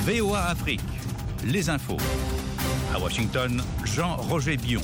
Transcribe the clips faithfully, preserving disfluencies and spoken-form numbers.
V O A Afrique, les infos. À Washington, Jean-Roger Bion.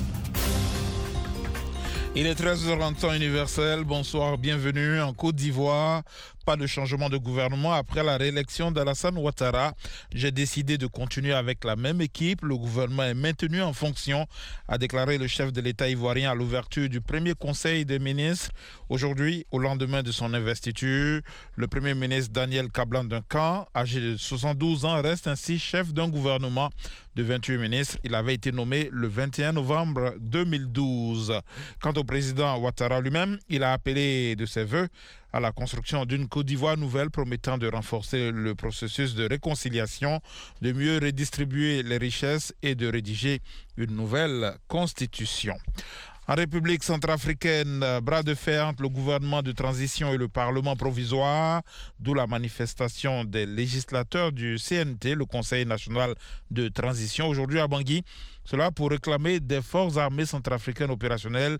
Il est treize heures en temps universel. Bonsoir, bienvenue en Côte d'Ivoire. Pas de changement de gouvernement après la réélection d'Alassane Ouattara. J'ai décidé de continuer avec la même équipe. Le gouvernement est maintenu en fonction, a déclaré le chef de l'État ivoirien à l'ouverture du premier conseil des ministres. Aujourd'hui, au lendemain de son investiture, le premier ministre Daniel Kablan-Duncan, âgé de soixante-douze ans, reste ainsi chef d'un gouvernement de vingt-huit ministres. Il avait été nommé le vingt et un novembre deux mille douze. Quant au président Ouattara lui-même, il a appelé de ses vœux à la construction d'une Côte d'Ivoire nouvelle promettant de renforcer le processus de réconciliation, de mieux redistribuer les richesses et de rédiger une nouvelle constitution. En République centrafricaine, bras de fer entre le gouvernement de transition et le Parlement provisoire, d'où la manifestation des législateurs du C N T, le Conseil national de transition, aujourd'hui à Bangui. Cela pour réclamer des forces armées centrafricaines opérationnelles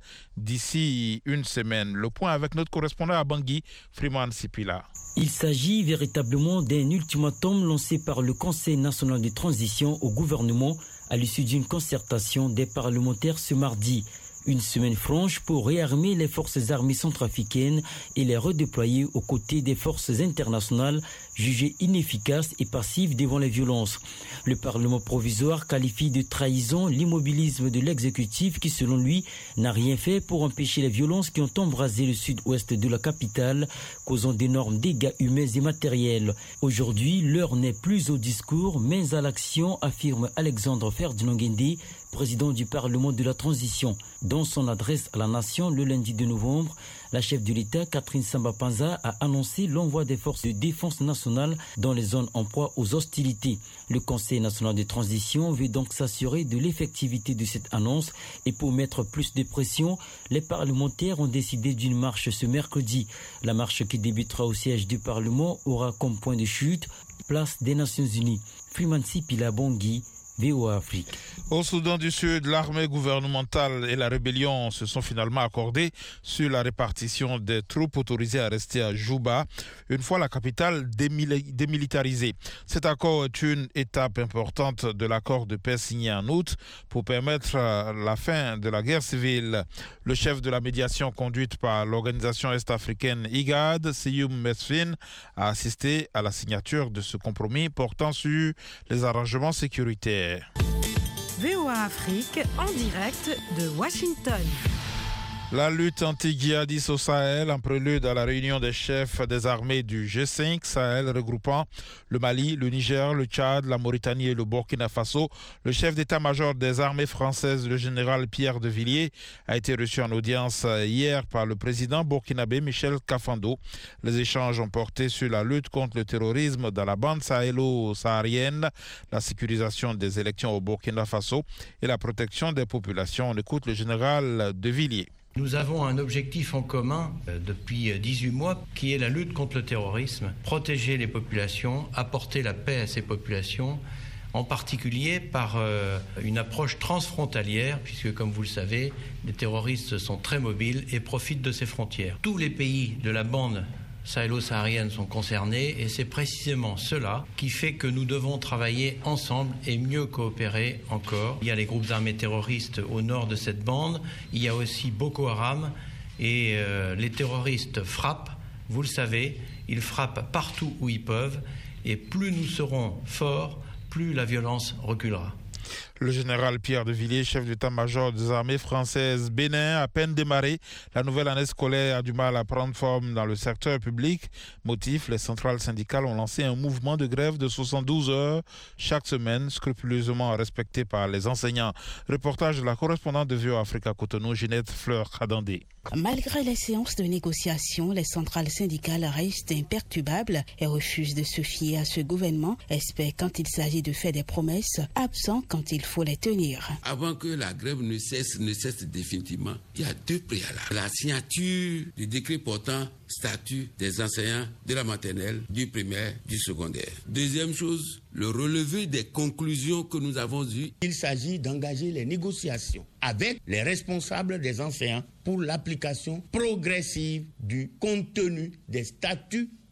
d'ici une semaine. Le point avec notre correspondant à Bangui, Freeman Sipila. Il s'agit véritablement d'un ultimatum lancé par le Conseil national de transition au gouvernement à l'issue d'une concertation des parlementaires ce mardi. Une semaine franche pour réarmer les forces armées centrafricaines et les redéployer aux côtés des forces internationales jugées inefficaces et passives devant les violences. Le Parlement provisoire qualifie de trahison l'immobilisme de l'exécutif qui, selon lui, n'a rien fait pour empêcher les violences qui ont embrasé le sud-ouest de la capitale, causant d'énormes dégâts humains et matériels. Aujourd'hui, l'heure n'est plus au discours, mais à l'action, affirme Alexandre Ferdinand Guendé, président du Parlement de la Transition. Dans son adresse à la nation le lundi deux novembre, la chef de l'État, Catherine Samba-Panza, a annoncé l'envoi des forces de défense nationale dans les zones en proie aux hostilités. Le Conseil national de transition veut donc s'assurer de l'effectivité de cette annonce et pour mettre plus de pression, les parlementaires ont décidé d'une marche ce mercredi. La marche qui débutera au siège du Parlement aura comme point de chute place des Nations Unies. Freeman Sipila Bangui, V O A Afrique. Au Soudan du Sud, l'armée gouvernementale et la rébellion se sont finalement accordés sur la répartition des troupes autorisées à rester à Juba, une fois la capitale démili- démilitarisée. Cet accord est une étape importante de l'accord de paix signé en août pour permettre la fin de la guerre civile. Le chef de la médiation conduite par l'organisation est-africaine I G A D, Seyoum Mesfin, a assisté à la signature de ce compromis portant sur les arrangements sécuritaires. V O A Afrique en direct de Washington. La lutte anti-djihadiste au Sahel, en prélude à la réunion des chefs des armées du G cinq Sahel regroupant le Mali, le Niger, le Tchad, la Mauritanie et le Burkina Faso. Le chef d'état-major des armées françaises, le général Pierre de Villiers, a été reçu en audience hier par le président burkinabé Michel Kafando. Les échanges ont porté sur la lutte contre le terrorisme dans la bande sahélo-saharienne, la sécurisation des élections au Burkina Faso et la protection des populations. On écoute le général de Villiers. Nous avons un objectif en commun euh, depuis dix-huit mois qui est la lutte contre le terrorisme, protéger les populations, apporter la paix à ces populations, en particulier par euh, une approche transfrontalière, puisque comme vous le savez, les terroristes sont très mobiles et profitent de ces frontières. Tous les pays de la bande sahélo-saharienne sont concernés et c'est précisément cela qui fait que nous devons travailler ensemble et mieux coopérer encore. Il y a les groupes armés terroristes au nord de cette bande, il y a aussi Boko Haram et euh, les terroristes frappent, vous le savez, ils frappent partout où ils peuvent et plus nous serons forts, plus la violence reculera. Le général Pierre de Villiers, chef d'état-major des armées françaises. Bénin, à peine démarré, la nouvelle année scolaire a du mal à prendre forme dans le secteur public. Motif, les centrales syndicales ont lancé un mouvement de grève de soixante-douze heures chaque semaine, scrupuleusement respecté par les enseignants. Reportage de la correspondante de V O A Afrique à Cotonou, Ginette Fleur-Khadandé. Malgré les séances de négociation, les centrales syndicales restent imperturbables et refusent de se fier à ce gouvernement, espèrent quand il s'agit de faire des promesses, absents quand il faut les tenir. Avant que la grève ne cesse, ne cesse définitivement, il y a deux préalables. La signature du décret portant statut des enseignants de la maternelle, du primaire, du secondaire. Deuxième chose, le relevé des conclusions que nous avons eues. Il s'agit d'engager les négociations avec les responsables des enseignants pour l'application progressive du contenu des statuts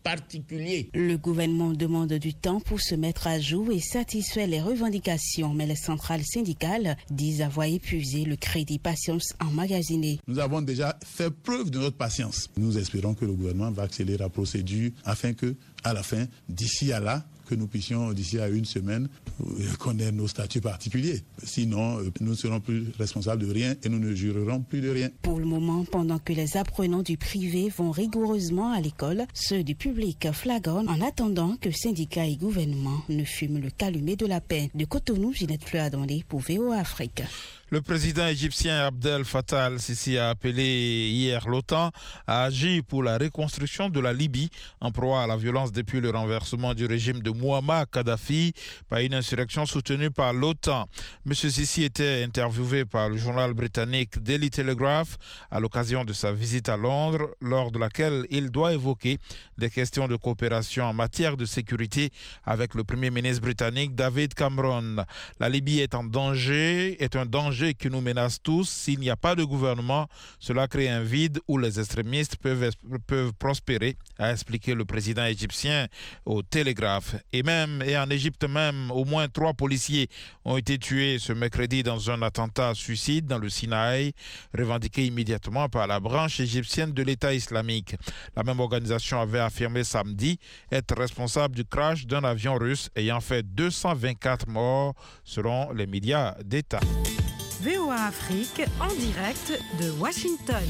particulier. Le gouvernement demande du temps pour se mettre à jour et satisfaire les revendications, mais les centrales syndicales disent avoir épuisé le crédit patience emmagasiné. Nous avons déjà fait preuve de notre patience. Nous espérons que le gouvernement va accélérer la procédure afin que, à la fin, d'ici à là, que nous puissions, d'ici à une semaine, connaître nos statuts particuliers. Sinon, nous ne serons plus responsables de rien et nous ne jurerons plus de rien. Pour le moment, pendant que les apprenants du privé vont rigoureusement à l'école, ceux du public flagonnent en attendant que syndicats et gouvernements ne fument le calumet de la paix. De Cotonou, Ginette Fleur-Adonlé pour V O A Afrique. Le président égyptien Abdel Fattah al-Sisi a appelé hier l'OTAN à agir pour la reconstruction de la Libye en proie à la violence depuis le renversement du régime de Mouammar Kadhafi par une insurrection soutenue par l'OTAN. M. Sisi était interviewé par le journal britannique Daily Telegraph à l'occasion de sa visite à Londres, lors de laquelle il doit évoquer des questions de coopération en matière de sécurité avec le premier ministre britannique David Cameron. La Libye est en danger, est un danger qui nous menace tous. S'il n'y a pas de gouvernement, cela crée un vide où les extrémistes peuvent, peuvent prospérer, a expliqué le président égyptien au Télégraphe. Et même, et en Égypte même, au moins trois policiers ont été tués ce mercredi dans un attentat suicide dans le Sinaï, revendiqué immédiatement par la branche égyptienne de l'État islamique. La même organisation avait affirmé samedi être responsable du crash d'un avion russe ayant fait deux cent vingt-quatre morts selon les médias d'État. V O A Afrique en direct de Washington.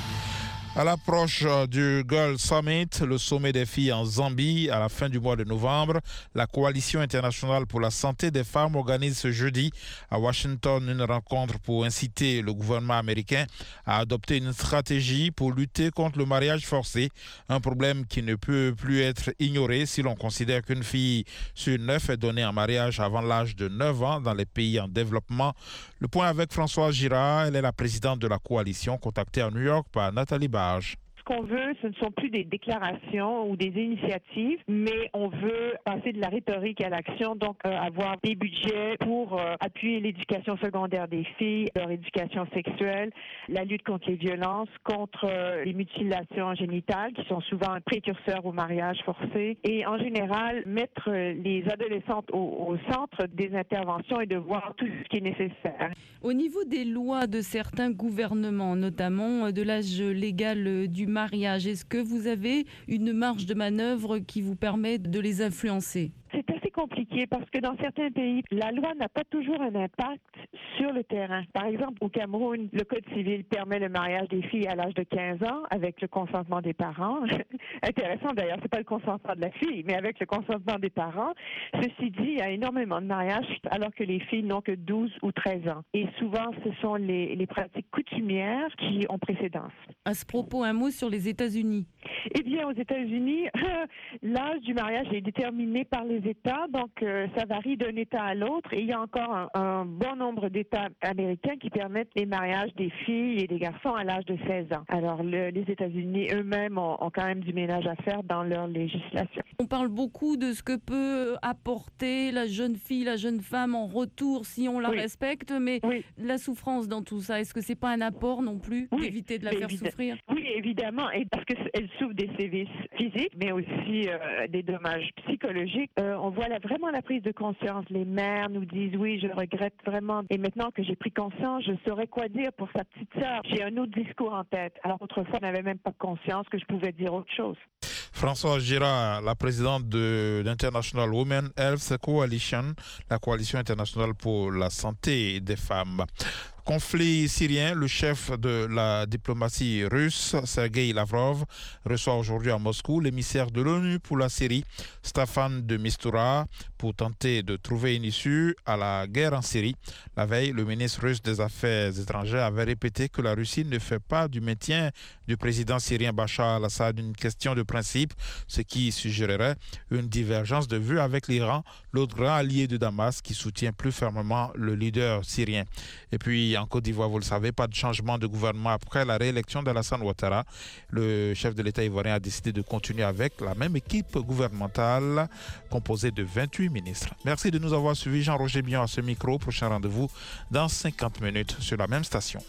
À l'approche du Girl Summit, le sommet des filles en Zambie, à la fin du mois de novembre, la Coalition internationale pour la santé des femmes organise ce jeudi à Washington une rencontre pour inciter le gouvernement américain à adopter une stratégie pour lutter contre le mariage forcé, un problème qui ne peut plus être ignoré si l'on considère qu'une fille sur neuf est donnée en mariage avant l'âge de neuf ans dans les pays en développement. Le point avec Françoise Girard, elle est la présidente de la coalition, contactée à New York par Nathalie Barge. Ce qu'on veut, ce ne sont plus des déclarations ou des initiatives, mais on veut passer de la rhétorique à l'action, donc euh, avoir des budgets pour euh, appuyer l'éducation secondaire des filles, leur éducation sexuelle, la lutte contre les violences, contre euh, les mutilations génitales, qui sont souvent un précurseur au mariage forcé, et en général, mettre les adolescentes au, au centre des interventions et de voir tout ce qui est nécessaire. Au niveau des lois de certains gouvernements, notamment de l'âge légal du mariage, est-ce que vous avez une marge de manœuvre qui vous permet de les influencer ? C'est assez compliqué parce que dans certains pays, la loi n'a pas toujours un impact sur le terrain. Par exemple, au Cameroun, le Code civil permet le mariage des filles à l'âge de quinze ans avec le consentement des parents. Intéressant d'ailleurs, c'est pas le consentement de la fille, mais avec le consentement des parents. Ceci dit, il y a énormément de mariages alors que les filles n'ont que douze ou treize ans. Et souvent, ce sont les, les pratiques coutumières qui ont précédence. À ce propos, un mot sur les États-Unis. Eh bien, aux États-Unis, l'âge du mariage est déterminé par les États, donc euh, ça varie d'un État à l'autre. Et il y a encore un, un bon nombre d'États américains qui permettent les mariages des filles et des garçons à l'âge de seize ans. Alors, le, les États-Unis eux-mêmes ont, ont quand même du ménage à faire dans leur législation. On parle beaucoup de ce que peut apporter la jeune fille, la jeune femme en retour si on la oui. respecte, mais oui. la souffrance dans tout ça, est-ce que c'est pas un apport non plus oui. d'éviter de la faire Évid- souffrir ? Oui, évidemment, et parce qu'elle souffre des sévices physiques, mais aussi euh, des dommages psychologiques. Euh, on voit là, vraiment la prise de conscience. Les mères nous disent oui, je regrette vraiment. Et maintenant que j'ai pris conscience, je saurais quoi dire pour sa petite sœur. J'ai un autre discours en tête. Alors autrefois, je n'avais même pas conscience que je pouvais dire autre chose. Françoise Girard, la présidente de l'International Women Health Coalition, la coalition internationale pour la santé des femmes. Conflit syrien, le chef de la diplomatie russe, Sergei Lavrov, reçoit aujourd'hui à Moscou l'émissaire de l'ONU pour la Syrie, Staffan de Mistura, pour tenter de trouver une issue à la guerre en Syrie. La veille, le ministre russe des Affaires étrangères avait répété que la Russie ne fait pas du maintien du président syrien Bachar al-Assad une question de principe, ce qui suggérerait une divergence de vue avec l'Iran, l'autre grand allié de Damas qui soutient plus fermement le leader syrien. Et puis, en Côte d'Ivoire, vous le savez, pas de changement de gouvernement après la réélection d'Alassane Ouattara. Le chef de l'État ivoirien a décidé de continuer avec la même équipe gouvernementale composée de vingt-huit ministres. Merci de nous avoir suivis. Jean-Roger Bion à ce micro. Prochain rendez-vous dans cinquante minutes sur la même station.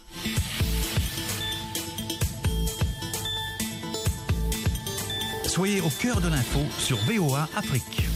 Soyez au cœur de l'info sur V O A Afrique.